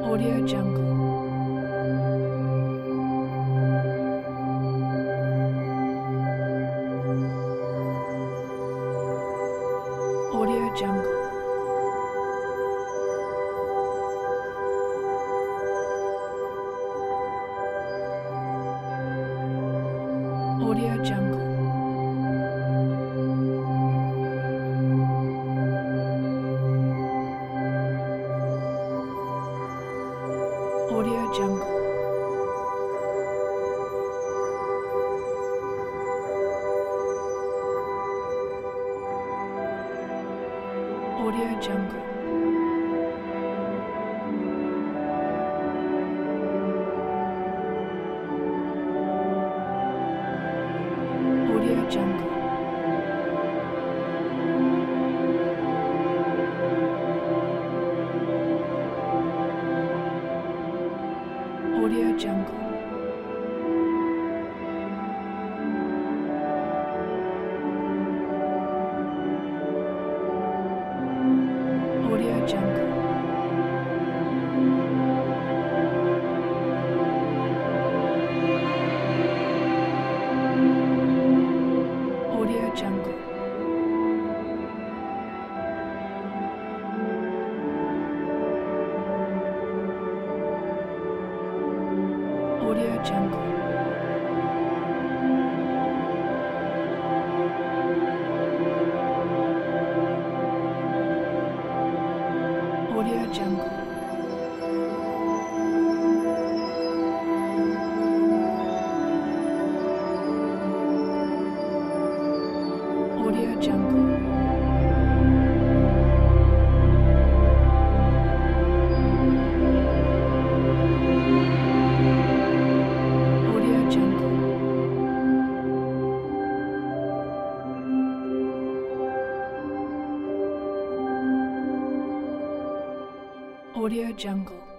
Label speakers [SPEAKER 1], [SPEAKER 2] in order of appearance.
[SPEAKER 1] Audio Jungle. Audio Jungle. Audio Jungle. Audio Jungle. Audio Jungle. Audio Jungle. Audio Jungle. Audio Jungle. Audio Jungle. Audio Jungle. Audio Jungle. Audio Jungle. Audio Jungle. Audio Jungle.